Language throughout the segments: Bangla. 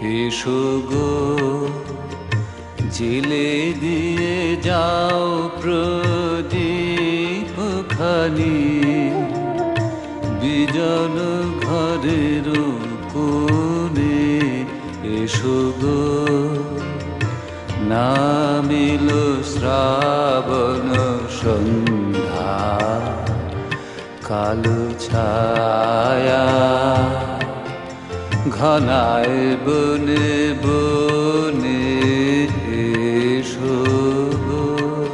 এসো গো জেলে দিয়ে যাও প্রদীপ খানি, বিজন ঘরের কোণে এসো গো। নামিল শ্রাবণ সন্ধ্যা, কালো ছায়া ঘনায় বনে বনে এসো গো।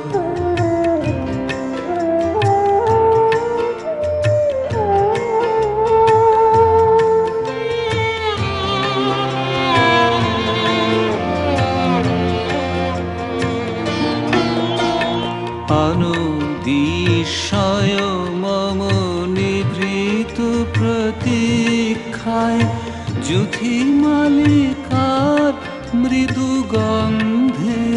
অনুদিশয় মম নিভৃত প্রতীক্ষায়, যুথি মালিকার মৃদু গন্ধে।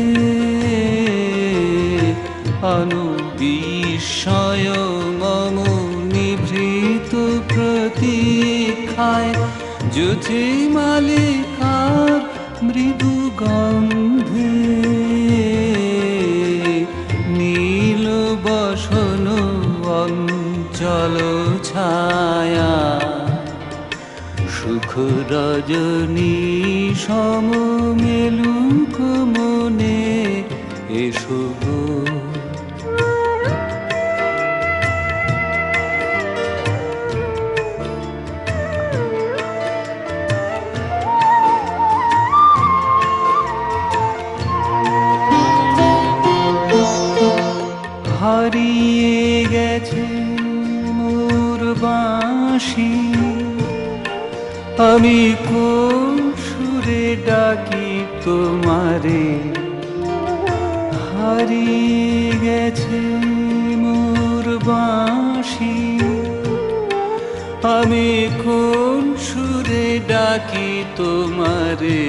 অনুদিশয় মম নিভৃত প্রতীক্ষায়, যুথি মালিকার মৃদু গন্ধে। নীল বসন অঞ্চল ছায়া, সুখ রজনী সম মেলুক মনে এসো গো। হারিয়ে গেছে মোর বাঁশি, আমি কোন সুরে ডাকি তোমারে। হারিয়ে গেছে মোর বাঁশি, আমি কোন সুরে ডাকি তোমারে।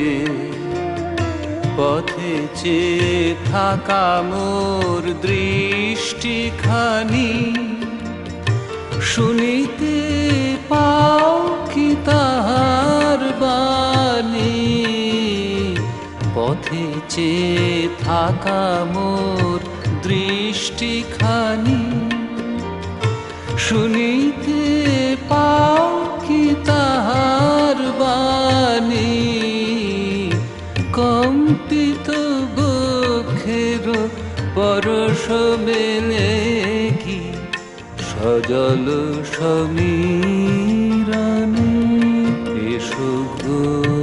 পথে চেয়ে থাকা মোর দৃষ্টিখানি, শুনিতে পাও কি তাহার বাণী। পথে চেয়ে থাকা মোর দৃষ্টিখানি, শুনিতে পাও কি তাহার বাণী। কম্পিত বক্ষের পরশ মেলে কি সজল সমীরণে এসো গো।